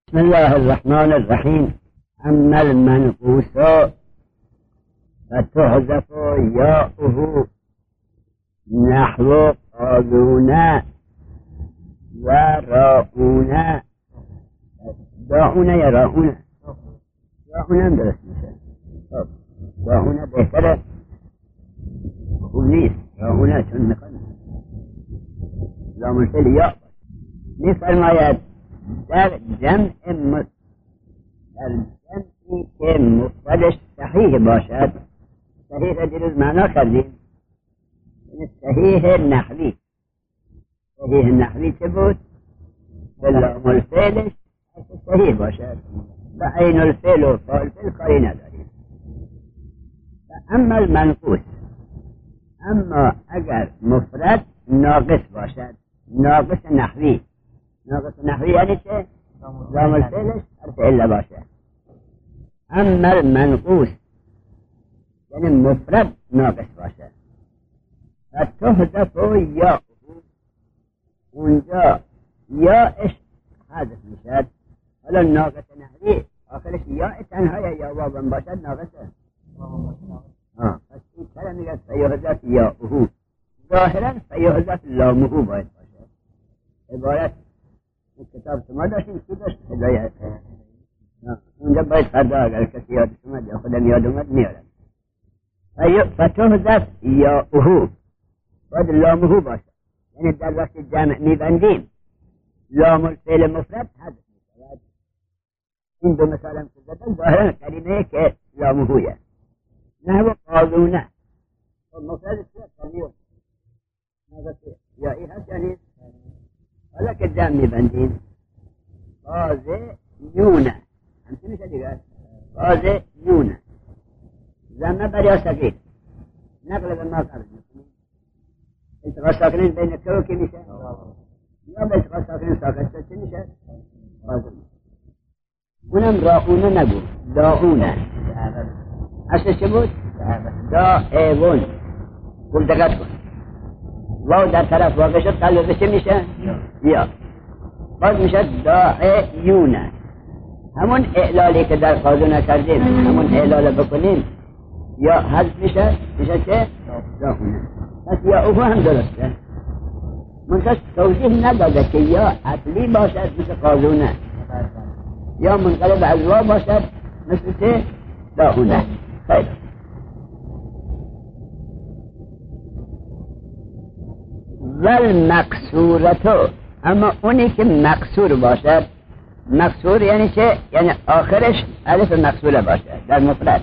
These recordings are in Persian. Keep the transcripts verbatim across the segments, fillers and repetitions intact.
بسم الله الرحمن الرحیم. اما المنقوص فتحذف یاؤه نحو قاضون و راؤون. داؤون یا راؤون؟ راؤون هم درست میشه. راؤون بهتره، خوب نیست راؤون، چون میخوان لام الفعل یا میفرماید در جمع مس... در جمعی که مفردش صحیح باشد. صحیح را دیروز معنا کردیم، یعنی صحیح نحوی. صحیح نحوی چه بود؟ لام الفعلش صحیح باشد و عین الفعل و فاعل الفعل کاری نداریم. و اما المنقوص، اما اگر مفرد ناقص باشد، ناقص نحوی. ناقص نحوی یعنی چه؟ لام الفعلش حرف عله باشه. اما المنقوص یعنی مفرد ناقص باشه و تحذف یا اونجا یاش حذف میشد. حالا ناقص نحوی آخرش یا تنها یا واو باشد ناقصه. آه پس این طرح میگه فیحذف یاؤه، ظاهرا فیحذف لامه باید باشه. عبارت کتاب شما داشتیم کی داشت؟ هدایت. اونجا باید فردا اگر کسی یادش اومد یا خودم یاد اومد میارم. فتحذف یاؤه باید لامه باشه، یعنی در وقت جمع میبندیم لام الفعل مفرد حذف میشود. این دو مثال هم که زدن ظاهرا کلمه که لامهویه. نحو قاضونه مفرد چیه؟ قاضیون یا این هست یعنی حالا که جمع میبندیم قاضیونه همچه میشه دیگر. قاضیونه زمه بریا سقیل نقل به ما قرض میکنیم. التقاء ساکنین بین که که میشه یا به التقاء ساکنین ساکن چه میشه؟ قاضیونه. اونم راؤونه نگو، داؤونه. اصلش چه بود؟ داعون. خوب دقت کن، واو در طرف واقع شد قلبه چه میشه؟ یا باز میشه داعیونه. همون اعلالی که در قاضونه کردیم همون اعلال بکنیم یا حذف میشه، میشه چه؟ داعونه. پس یا اوه هم درسته، منتش توضیح نداده که یا اصلی باشد مثل قاضونه یا منقلب از واو باشد مثل چه؟ داعونه. خیلی ول مقصورتو، اما اونی که مقصور باشد. مقصور یعنی چه؟ یعنی آخرش الف مقصوره باشد در مفرد.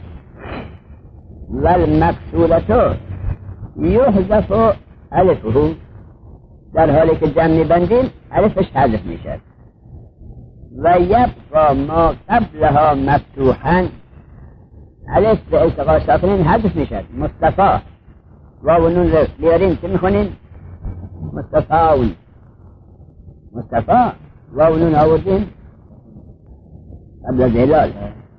ول مقصورتو یحذف الفه، در حالی که جمع میبندیم الفش حذف میشد. و یبقى ما قبلها مفتوحا، الف به التقاء ساکنین حذف میشد. مصطفی واو نون رو بیارین چه میخونین؟ مصطفاون. مصطفی واو نون آوردین قبل از هلال.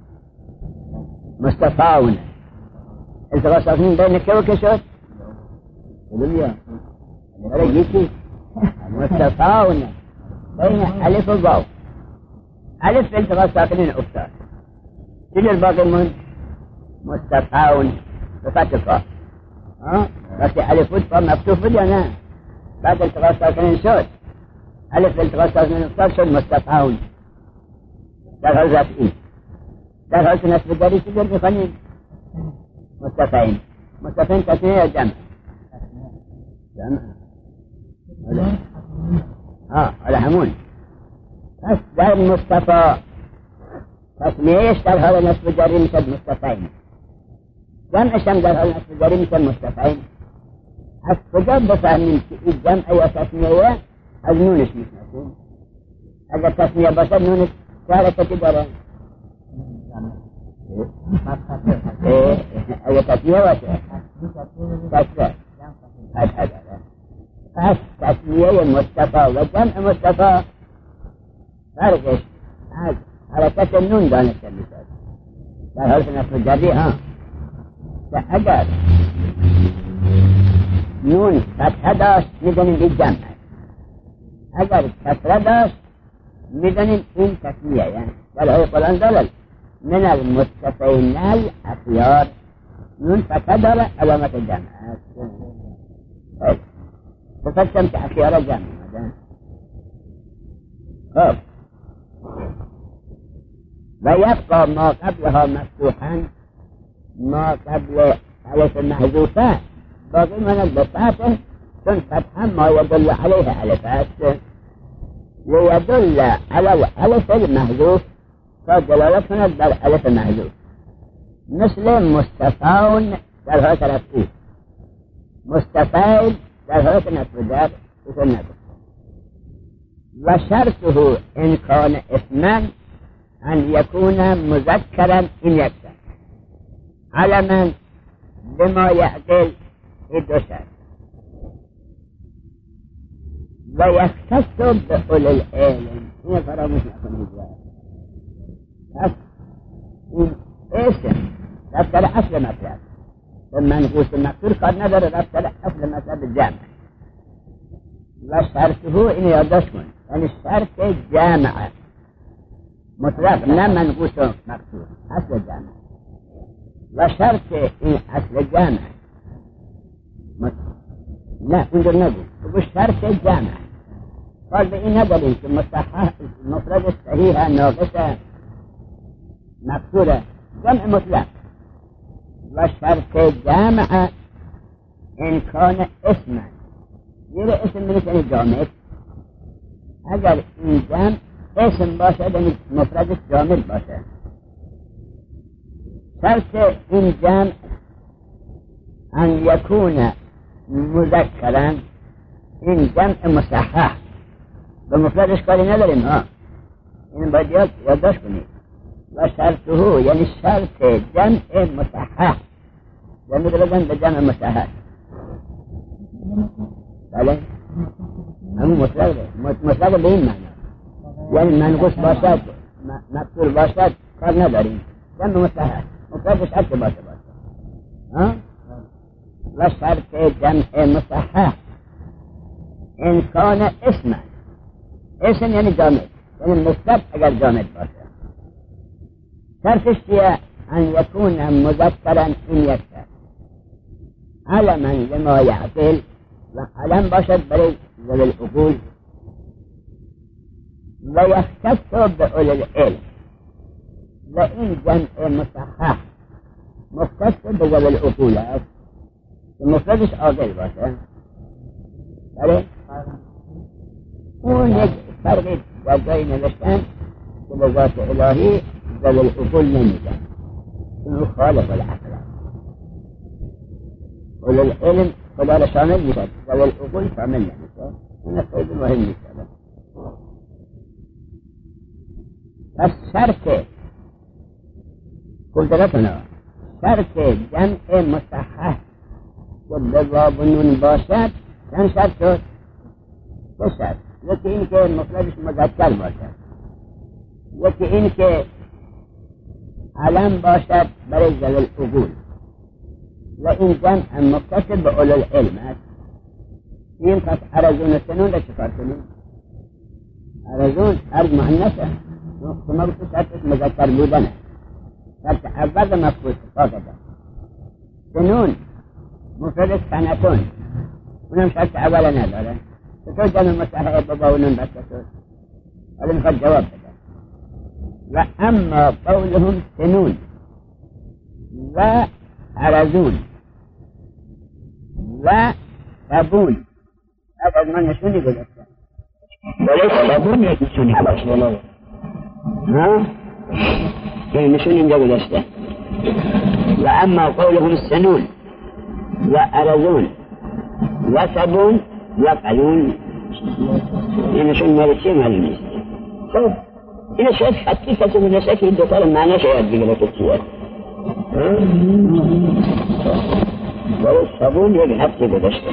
مصطفاون التقاء ساکنین بین که و که شد؟ بلو بیا برای یکی مصطفاون بین الف و واو. الف به التقاء ساکنین افتاد، چیز الباقی من مصطفاون بفتح فا. وقتی الف بود فا مفتوح بود یا نه؟ بعد التقاء ساکنین شد الف التقاء ساکنین افتاد شد مصطفاون در حال رفعی. در حال که نصب داری چی در میخوانیم؟ مصطفین. مصطفین تسمیه یا جمع؟ جمع. ها حالا همون. پس در مصطفی تسمیهش در حال نصب جاری میشد مصطفین، جمعش هم در حال نصب جاری میشد مصطفین. از کجا بفهمیم که این جمع یا تسمیه؟ از نونش میشناسیم. اگر تسمیه باشد نونش چه حرکتی داره؟ اگر تسمیه باشه تسمیه فتحه داره. پس تسمیه مصطفی و جمع مصطفی فرقش از حرکت نون دانسته میشد در حال که نصب جری. ها که اگر نون فتحه داشت میدونیم این جمع. اگر کسره داشت میدانیم این تسمیه یعنی در آیه قرآن دارد من المصطفین الاخیار نون فقط داره علامت جمع است. فقطم که اخیار جمع مدن. خب و یبقى ما قبلها مفتوحا ما قبل الف محذوفه باقی ماند به فتح چون فتحا ما يدل عليه الف است ليدل على الالف المحذوف فدلالة کند بر الف محذوف مثل مستفاون در حالت رفعی مستفاعل در حالت نصب جر اسم نگفت و شرطه ان کان اسما ان یکون مذکرا این یکتر علما بما یعقل دو شرط و یختص به اول العلم این فراموش نکنید پس این اسم رفتر اصل مطلب و منقوص مقصور کار نداره رفتر اصل مطلب جمع و شرطه این یادداشت کن یعنی شرط جمع مطلق نه منقوص مقصور اصل جمع و شرط این اصل جمع نه اونجا نگو بگو شرط جمع قال به این نداریم که مصحح مفرد صحیح ناقص مقصور جمع مطلق و شرط جمع امکان اسم زیر اسم میشه جامد اگر این جمع اسم باشه یعنی مفرد جامد باشه شرط این جمع ان یکون مذکرا این جمع مصحح به مفردش کاری نداریم ها این باید یاد یادداشت کنید و شرطه یعنی شرط جمع مصحح جمع دلگن به جمع مصحح بله همون مطلقه مطلقه به این معنی یعنی منقوص باشد مقصور باشد کار نداریم جمع مصحح مفردش حق باشه باشه ها و شرط جمع مصحح امکان اسم اسم یعنی جامد یعنی مصدر اگر جامد باشه شرطش چیه ان یکون مذکرا این یکتر علما لما یعقل و علم باشد برای ذوی العقول و یختص به اول العلم و این جمع مصحح مختص به ذوی العقول است که مفردش عاقل باشه بله اون یک فرقی در جایی نوشتن که به ذات الهی ذوی العقول نمیدن اون خالق العقل اول العلم خدا را شامل میشد ذوی العقول شامل نمیشه این خیلی مهم نیست پس شرط قدرتنا شرط جمع مصحح که به واو و نون باشد چند شرط شد؟ دو شرط یکی این که مفردش مذکر باشد یکی این که علم باشد برای ذوی العقول و این جمع مختص به اولو العلم است این پس ارزون و سنون را چکار کنیم؟ ارزون ارز معنسه شما بسید شرطش مذکر بودنه شرط اول مفقود فاقده سنون مفردش سنتون اونم شرط اول نداره چطور جمع مصحح بابا و نون بسته شد حالا میخواد جواب بده و اما قولهم سنون و عرضون و قبول از من نشونی گذاشتن ولی قبول یک نشونی گذاشتن ها؟ این نشونی اینجا گذاشتن و اما قولهم سنون و عرضون و قبول و قلون این نشون مالی چیه معلوم نیست خب این شاید خطی کسی گذاشته که این دوتا رو معنی شاید بگیره که چیه ولی صابون یک هفته گذاشته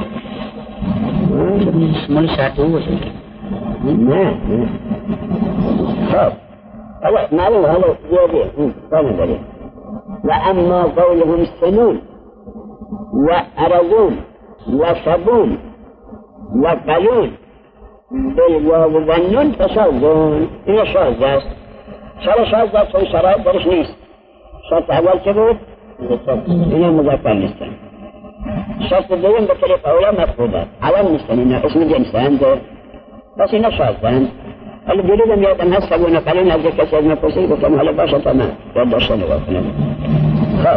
مال شرط او باشه نه نه خب حالا معلوم حالا زیاده این کانه داریم و اما قولهم سنون و عرضون و صابون و قلون بالواو و نون فشاذون. این شاذ است. چرا شاذ است؟ چون شرایط درش نیست. شرط اول چه بود؟ اینا مذکر نیستن. شرط دوم به طریق اولا مفقوده. علم نیستن، اینا اسم جنسند، بس اینا شاذند. ولی دیروزم یادم هست سبونه قلیل از یک کسی از مپرسید گفتم حالا باشه تا من یاد داشته نگاه کنم. خب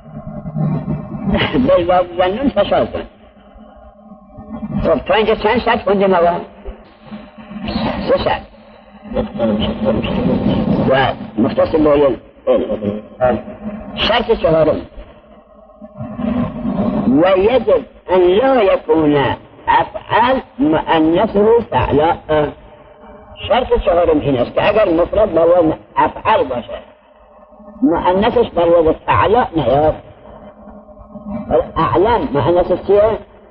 بالواو و نون فشاذون. خب تا اینجا چند شرط خوندیم آقا؟ سه شرط و مختص باید شرط چهارم و یجب ان لا یکون افعال مؤنثه فعلا. شرط چهارم این است که اگر مفرد بر وزن افعال باشه مؤنثش بر وزن فعلا نیاد. اعلم مؤنثش چیه؟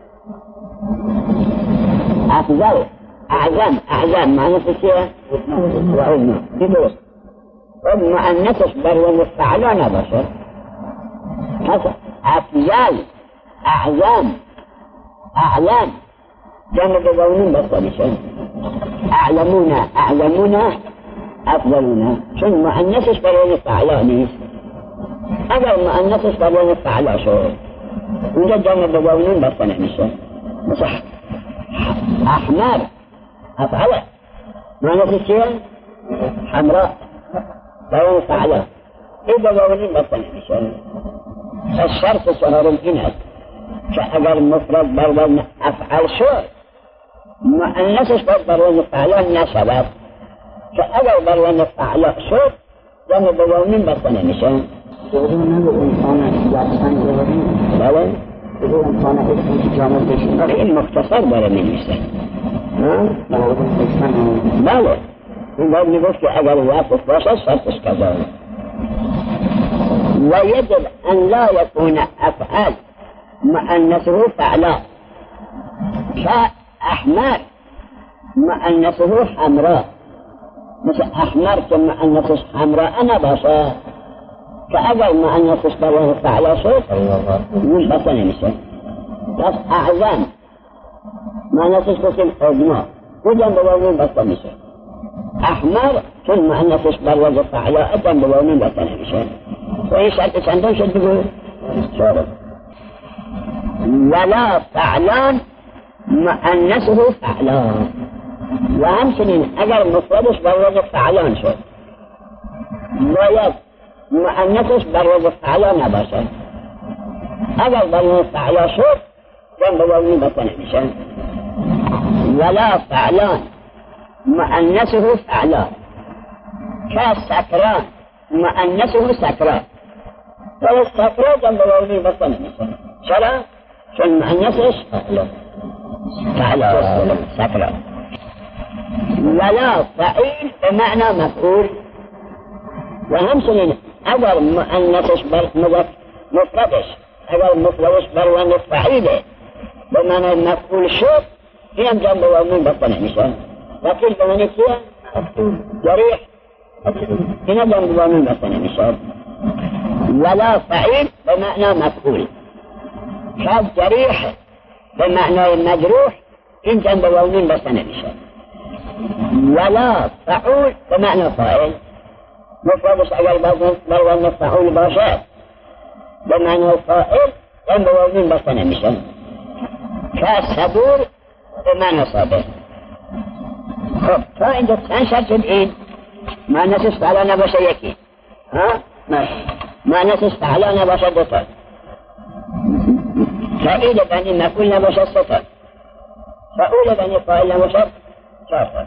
افضل. اعظم اعظم مؤنثش چیه؟ وعظم. این درست. و مؤنثش بر وزن فعلا نباشه پس افضل اعظم اعلم جمع بزونون بسته میشه. اعلمون اعلمون افضلون، چون مؤنثش بر وزن فعلا نیست. اگر مؤنثش بر وزن فعلا شد اونجا جمع بزونون بسته نمیشه. مثل احمر افعله مؤنثش چیه؟ حمراء بر وزن فعلا. این بزونون بسته نمیشه. الشرط چهارم این است که اگر مفرد بر وزن افعل شد مؤنثش باید بر وزن فعلا نشود، که اگر بر وزن فعلا شد جمع بزونون بسته نمیشه. بله این مختصر داره می‌نویسه. بله این باید میگفت که اگر وصف باشه شرطش کذا و یجب ان لا یکون افعال مؤنثه فعلا كأحمر مؤنثه حمراء. مثل احمر که مؤنثش حمراء نباشه که اگر مؤنثش بر وزن فعلا شد اون بسته نمیشه. پس اعظم مؤنثش گفتیم عظما اونجا به وزن بسته میشه. احمر چون مؤنثش بر وزن فعلا اونجا به وزن بسته نمیشه. و این شرط چندم شد بگو؟ چهارم. ولا فعلان مؤنثه فعلان. و همچنین اگر مفردش بر وزن فعلان شد باید مؤنثش بر وزن فعلا نباشه. اگر بر وزن فعلا شد جمع به وزن بسته نمیشه. ولا فعلان مؤنثه فعلان كسكران مؤنثه سكران. ولی سكران جمع به وزن بسته نمیشه. چرا؟ چون مؤنثش فعلا سكران. ولا فعيل بمعنى مفعول. و همچنین اگر مؤنثش بر مفردش اگر مفردش بر وزن فعیله به معنی مفعول شد اینم جمع به وزن بسته نمیشه. وکیل به معنی چیه؟ جریح اینا جمع به وزن بسته نمیشه. ولا فعیل به معنی مفعول. شاید جریح به معنی مجروح این جمع به وزن بسته نمیشه. ولا فعول به معنی فاعل. مفردش اگر بر وزن فعول باشد به معنی فاعل این به وزن بسته نمیشه. که صبور به معنی صابر. خب تا اینجا چند شرط شد؟ این معنیش فعلا نباشه یکی، معنیش فعلا نباشه دوتا، فعیل بنی مفعول نباشه ستا، فعول بنی فاعل نباشه چهار تا.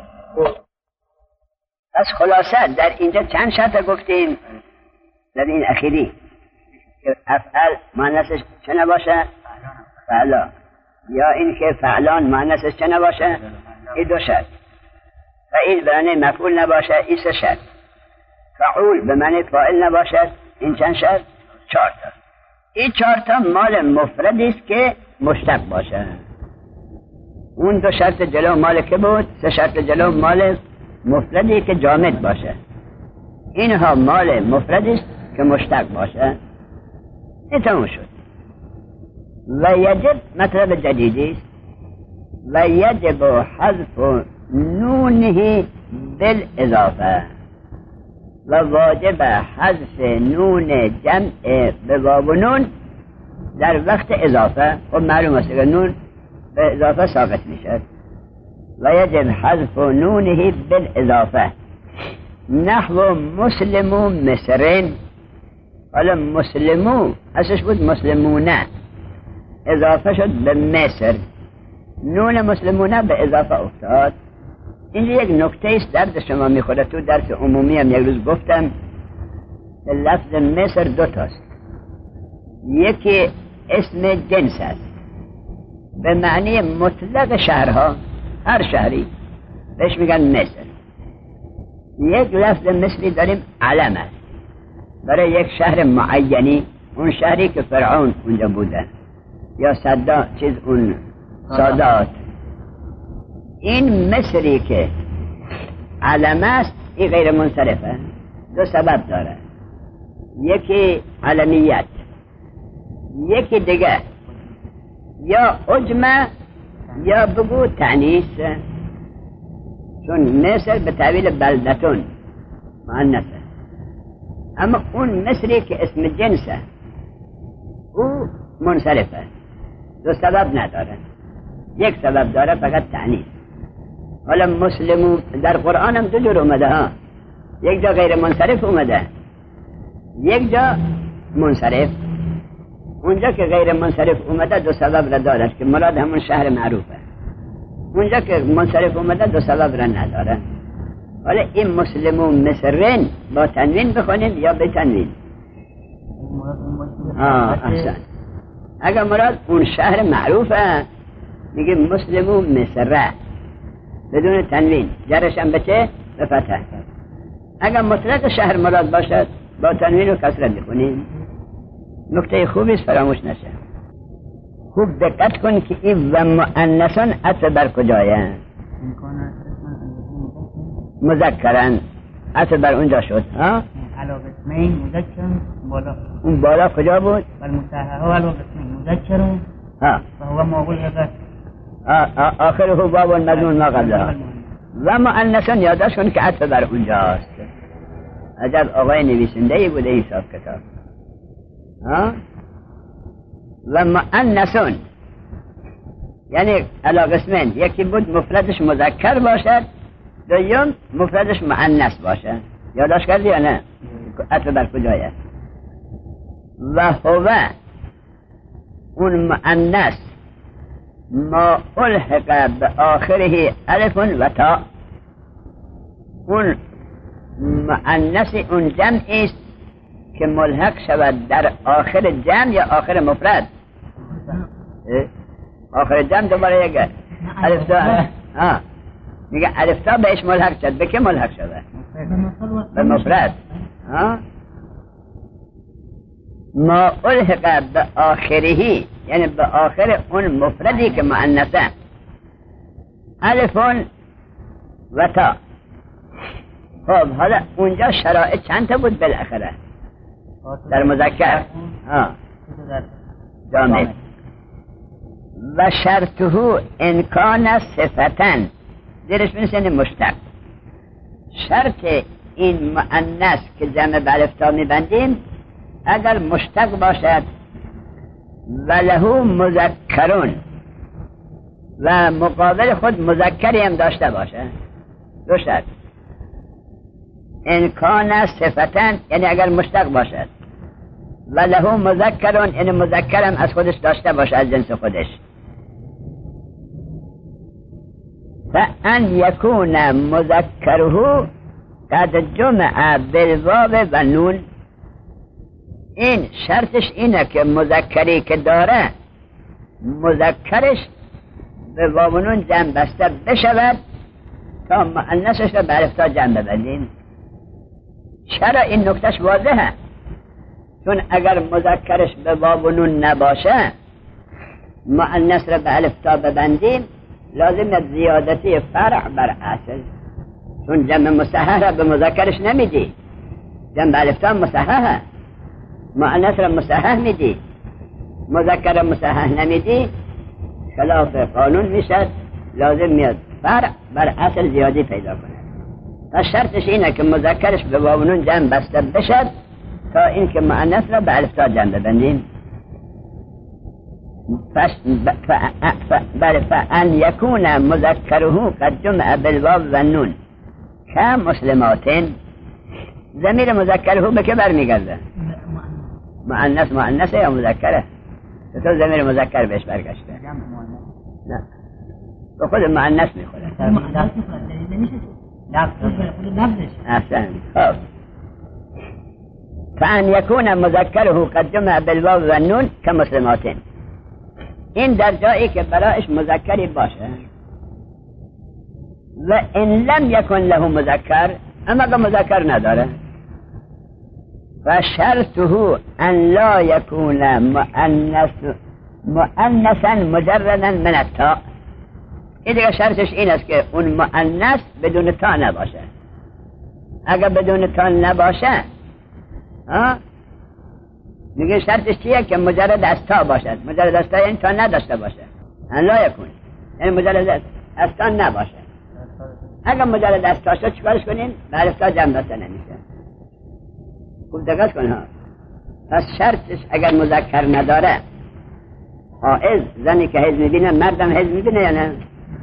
پس خلاصه در اینجا چند شرط گفتیم در این اخیری که افعال معنیش چه نباشه؟ فعلا. یا این که فعلان معنیش چه نباشه؟ این دو شرط. فعیل به معنی مفعول نباشه این سه شرط. فعول به معنی فاعل نباشد این چند شرط؟ چهار تا. این چهار تا مال مفردی است که مشتق باشه. اون دو شرط جلو مال که بود؟ سه شرط جلو مال مفردی که جامد باشه. اینها مال مفردی است که مشتق باشه. این تموم شد. و یجب مطلب جدیدی است. و یجب حذف نونه بالاضافه و واجب حذف نون جمع به واو و نون در وقت اضافه. خب معلوم است که نون به اضافه ساقط میشه و یجب حذف نونه بالاضافه. نحو مسلمو مصرین. حالا مسلمو اصلش بود مسلمونه، اضافه شد به مصر، نون مسلمونه به اضافه افتاد. این یک نکته است درد شما میخوره. تو درس عمومی هم یک روز گفتم لفظ مصر دو تاست. یکی اسم جنس است به معنی مطلق شهرها، هر شهری بهش میگن مصر. یک لفظ مثلی داریم علم است برای یک شهر معینی، اون شهری که فرعون اونجا بوده یا صدا چیز اون سادات. این مصری که علم است این غیر منصرفه. دو سبب داره، یکی علمیت، یکی دیگه یا عجمه یا بگو تعنیس، چون مصر به تعبیر بلدتون مؤنثه. اما اون مصری که اسم جنسه او منصرفه، دو سبب نداره، یک سبب داره فقط تعنیس. حالا مسلمو در قرآن هم دو جور اومده ها، یک جا غیر منصرف اومده، یک جا منصرف. اونجا که غیر منصرف اومده دو سبب را داره که مراد همون شهر معروفه، اونجا که منصرف اومده دو سبب را نداره. حالا این مسلمو مصرین با تنوین بخونیم یا به تنوین؟ آه احسن. اگر مراد اون شهر معروفه میگه مسلمو مصره بدون تنوین، جرش هم بچه به فتح. اگر مطلق شهر مراد باشد با تنوین و کسره میخونیم. نکته خوبی است فراموش نشه. خوب دقت کن که این و مؤنثان عطف بر کجایه؟ مذکرن، عطف بر اونجا شد ها؟ علاوه اسمین مذکر بالا. اون بالا کجا بود؟ والمصحح علاوه اسمین مذکر ها فهو ما بلغ آخره باب المضمون ما قبلها. و مؤنثان یادداشت کن که عطف بر اونجاست. عجب آقای نویسنده بوده این حساب کتاب ها. و مؤنثون یعنی علاوه اسمین، یکی بود مفردش مذکر باشد، دوم مفردش مؤنث باشد. یادداشت کردی یا نه؟ عطف بر کجایه؟ و هو اون مؤنث ما الحق به آخره الف و تا. اون مؤنث اون جمعی است که ملحق شود در آخر جمع یا آخر مفرد. آخر جمع دوباره یک الف تا ها میگه الف تا بهش ملحق شد. به که ملحق شود؟ به مفرد ها. ما الحق به آخره یعنی به آخر اون مفردی که مؤنثه الفون و تا. خب حالا اونجا شرایط چند تا بود بالاخره در مذکر ها جامد. و شرطه انکان صفتن زیرش بنویسین مشتق. شرط این مؤنث که جمع به الف تا میبندیم اگر مشتق باشد و له مذکرون و مقابل خود مذکری هم داشته باشه. دو شرط. انکان صفتن یعنی اگر مشتق باشد و له مذکرون یعنی مذکرم از خودش داشته باشه از جنس خودش. فان یکون مذکره قد جمع بالواو و نون. این شرطش اینه که مذکری که داره مذکرش به واو و نون جمع بسته بشود تا مؤنثش را به الف تا جمع ببندیم. چرا این نکتهش واضحه؟ چون اگر مذکرش به واو و نون نباشه مؤنث را به الف تا ببندیم لازم زیادتی فرع بر اصل، چون جمع مصحح را به مذکرش نمیدی، جمع به الف تا مصححه، مؤنث را مصحح میدی، مذکر را مصحح نمیدی، خلاف قانون میشد. لازم میاد فرع بر اصل زیادی پیدا کنه. پس شرطش اینه که مذکرش به واو و نون جمع بسته بشد تا این که مؤنث را به الف تا جمع ببندیم. پس بل فان یکون مذکره قد جمع بالواو و نون که مسلماتین، ضمیر مذکره به که برمیگرده؟ مؤنث. مؤنثه یا مذکره؟ تو ضمیر مذکر بهش برگشته؟ نه، به خود مؤنث میخوره. احسن. خب فان یکون مذکره قد جمع بالواو و نون که مسلماتین، این در جایی که برایش مذکری باشه و ان لم یکن له مذکر، اما که مذکر نداره، و شرطه ان لا یکون مؤنث مؤنثا مجردا من التاء، این دیگه شرطش این است که اون مؤنث بدون تا نباشه. اگر بدون تا نباشه ها میگه شرطش چیه؟ که مجرد از تا باشد. مجرد از تا یعنی تا نداشته باشه. ان لا یکون یعنی مجرد از تا نباشه. اگر مجرد از تا شد چیکارش کنیم؟ به تا جمع بسته نمیشه. خوب دقت کن ها. پس شرطش اگر مذکر نداره، حائض، زنی که حیض میبینه، مردم حیض میبینه یا نه؟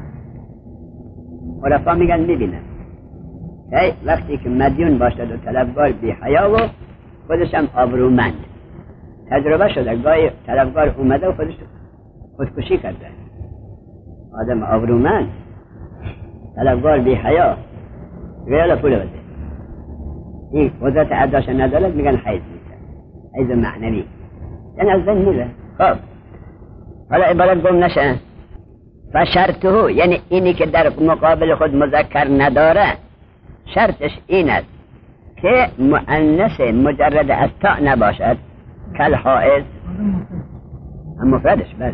عرفا میگن میبینه. هی وقتی که مدیون باشد و طلبگار بی حیا و خودش هم آبرومند، تجربه شده گاهی طلبگار اومده و خودش خودکشی کرده. آدم آبرومند طلبگار بی حیا ریال پول بده، این قدرت اداش ندارد، میگن حیض میشه، حیض معنوی، یعنی از زن میره. خب حالا عبارت گم نشه. و شرطه یعنی اینی که در مقابل خود مذکر نداره، شرطش این است که مؤنث مجرد از تا نباشد، کل حائض، هم مفردش بله،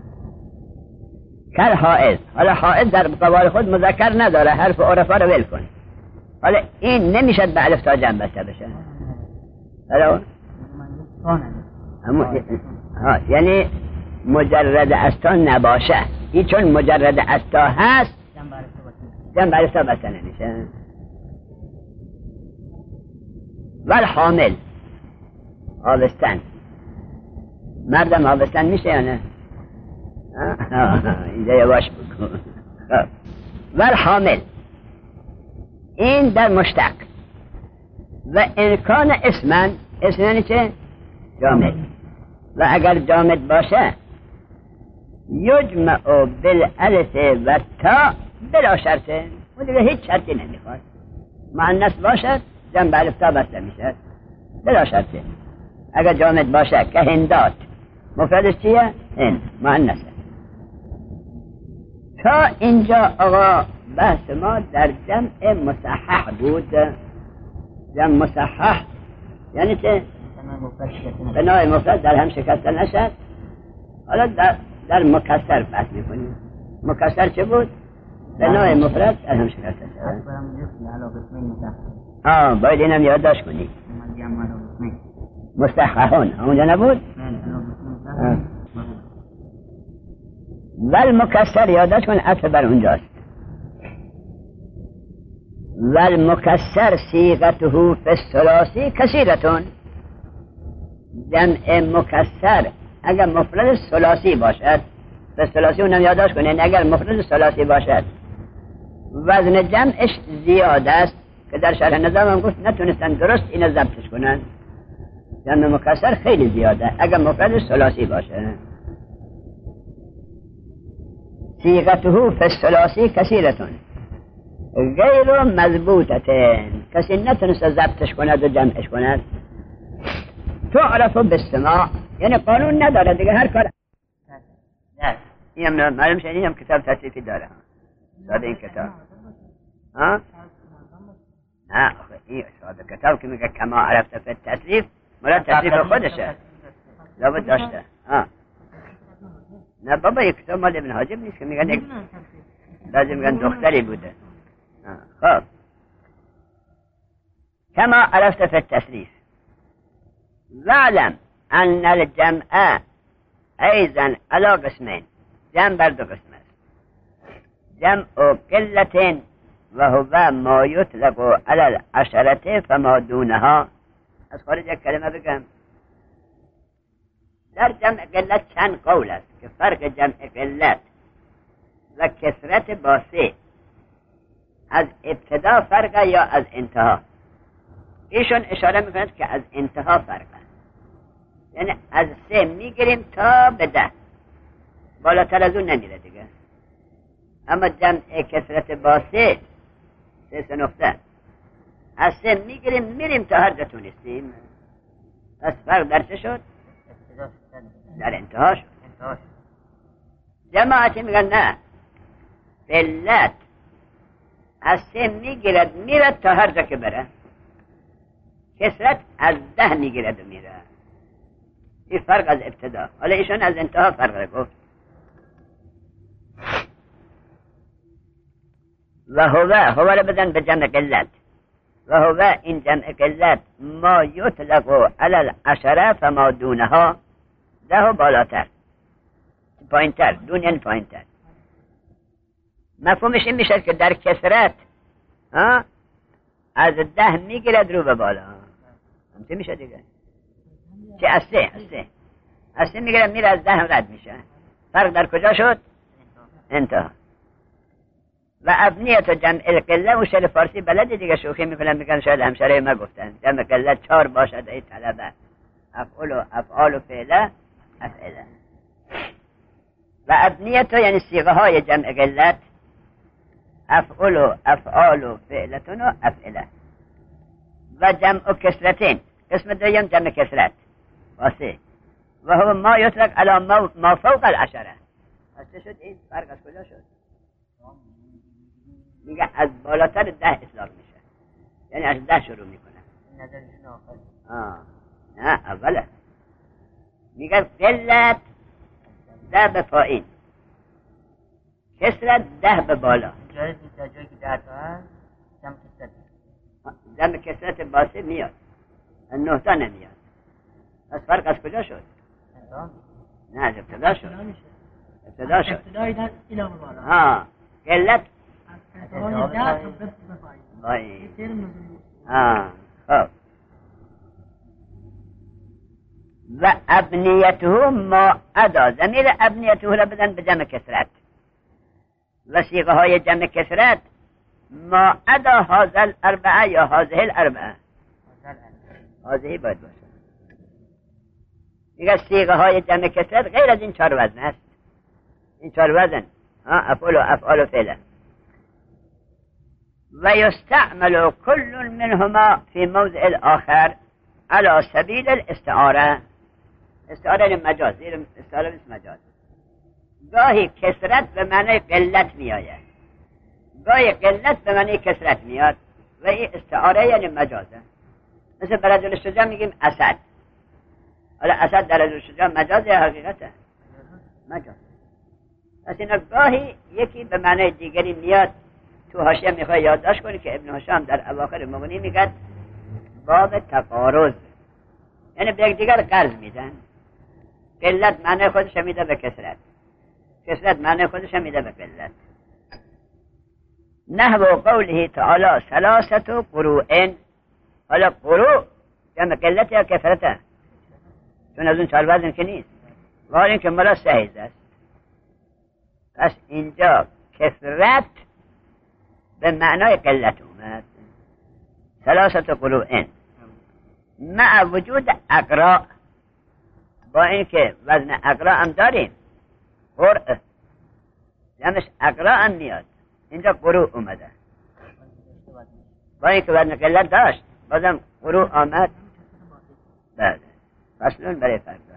کل حائض. حالا حائض در مقابل خود مذکر نداره، حرف عرفا رو ول کن. حالا این نمیشد به الف تا جمع بسته بشه. حالا ها یعنی مجرد از تا نباشه، این چون مجرد از تا هست جمع به الف تا بسته نمیشه. ول حامل، آبستن، مردم آبستن میشه یا نه؟ اینجا یواش بکن. ول حامل، این در مشتق و امکان اسمن، اسم یعنی چه؟ جامد. و اگر جامد باشه یجمع بالالف و تا بلا شرطه، و دیگه هیچ شرطی نمیخواد. مؤنث باشد جمع به الف تا بسته میشه بلا شرطه. اگر جامد باشه که هندات، مفردش چیه؟ هند، مؤنثه. تا اینجا آقا بحث ما در جمع مصحح بود. جمع مصحح یعنی چه؟ بنای مفرد در هم شکسته نشد. حالا در, در مکسر بحث میکنیم. مکسر چه بود؟ بنای مفرد در هم شکسته شد. آه باید اینم یادداشت کنی. مستححون اونجا نبود؟ ول مکسر یادداشت کن، عطف بر اونجاست. ول مکسر صیغته فی الثلاثی کثیرتون. جمع مکسر اگر مفرد ثلاثی باشد، فی الثلاثی اونم یادداشت کنین، اگر مفرد ثلاثی باشد وزن جمعش زیاد است که در شرح نظام هم گفت نتونستن درست اینو ضبطش کنن. جمع مکسر خیلی زیاده اگر مفرد ثلاثی باشه. صیغته فی الثلاثی کثیرتون غیر مضبوطتن، کسی نتونست ضبطش کند و جمعش کند. تعرف بالسماع یعنی قانون نداره دیگه، هر کار. نه اینم معلوم شد، اینم کتاب تصریفی داره، ساده این کتاب. ها نه این ساده کتاب که میگه کما عرفت فی التصریف، مراد تصریف خودشه، لابد داشته. ها نه بابا یک کتاب مال ابن حاجب نیست که میگن لازم میگن دختری بوده. خب کما عرفت فی التصریف وعلم ان الجمع ایضا علی قسمین، جمع بر دو قسم است. جمع قلة و هو ما یطلق علی العشرة فما دونها. از خارج یک کلمه بگم، در جمع قلت چند قول است که فرق جمع قلت و کثرت با سه از ابتدا فرقه یا از انتها. ایشون اشاره میکند که از انتها فرقه، یعنی از سه میگیریم تا به ده، بالاتر از اون نمیره دیگه. اما جمع کثرت با سه سه سه نقطه، از سه میگیریم میریم تا هر جا تونستیم. پس فرق در چه شد؟ در انتها شد. جماعتی میگن نه، قلت از سه میگیرد میرد تا هر جا که بره، کثرت از ده میگیرد و میره. این فرق از ابتدا. حالا ایشون از انتها فرق گفت. و هو هو رو بدن به جمع قلت، و هو این جمع قلت ما یطلق علی العشرة فما دونها، ده و بالاتر، پایین تر، دون یعنی پایین تر. مفهومش این میشه که در کثرت از ده میگیرد رو به بالا، همچه میشه دیگه. چه از سه از سه از سه میگیرد میره از ده رد میشه. فرق در کجا شد؟ انتها. و ابنیت و جمع القله و شل فارسی بلد دیگه، شوخی میکنن میگن شاید همشره ما گفتن جمع قله چهار باشد ای طلبه، افعال و افعال و فعله افعله. و ابنیت یعنی صیغه های جمع قلت، افعال و افعال و فعلتون و افعله. و جمع کسرتین، قسم دویم جمع کسرت واسه، و هو ما یطلق علی ما, ما فوق العشره. از چه شد این فرق؟ از کجا شد؟ میگه از بالاتر ده اطلاق میشه، یعنی از ده شروع میکنه. نظرشون آخر آه نه اوله. میگه قلت ده به پایین، کسرت ده به بالا. جایی که در جایی که ده تا هست جمع کسرت، جمع کسرت باسه میاد، نه تا نمیاد. از فرق از کجا شد؟ نه از ابتدا شد. ابتدا شد. ابتدای در اینا به بالا. ها قلت ابتدای ده تا به پایین. پایین. ها خب. و ابنیته ما ادا، ضمیر ابنیته را بدن به جمع کسرت. و صیغه های جمع کسرت ما ادا هازل اربعه یا هازه الاربعه، هازهی باید باشه. دیگه صیغه های جمع کسرت غیر از این چهار وزن است. این چهار وزن افعال و افعال و فعله. و یستعمل کل منهما فی موضع الاخر على سبیل الاستعاره. استعاره یعنی مجاز، زیر استعاره مثل مجاز. گاهی کسرت به معنی قلت می آید، گاهی قلت به معنی کسرت میاد و این استعاره یعنی مجازه. مثل بر رجل شجاع میگیم اسد. حالا اسد در رجل شجاع مجاز یا حقیقته؟ مجاز. پس اینا گاهی یکی به معنی دیگری میاد. تو حاشیه میخوای یادداشت کنی که ابن هشام در اواخر مغنی میگه باب تقارض، یعنی به یک دیگر قرض میدن. قلت معنی خودش میده به کسرت، کسرت معنی خودش میده به قلت. نحو قوله تعالی ثلاثه قروء. حالا قروء جمع قلت یا کسرته؟ چون از اون چهار وزن که نیست، ولی این که ملا سهیز است. پس اینجا کسرت به معنای قلت اومد. ثلاثه قروء مع وجود اقراء، با اینکه وزن اقراء هم داریم، قرء جمعش اقراء هم میاد، اینجا قروء اومده. با اینکه وزن قلت داشت بازم قروء آمد. بله فصلون برای فرق.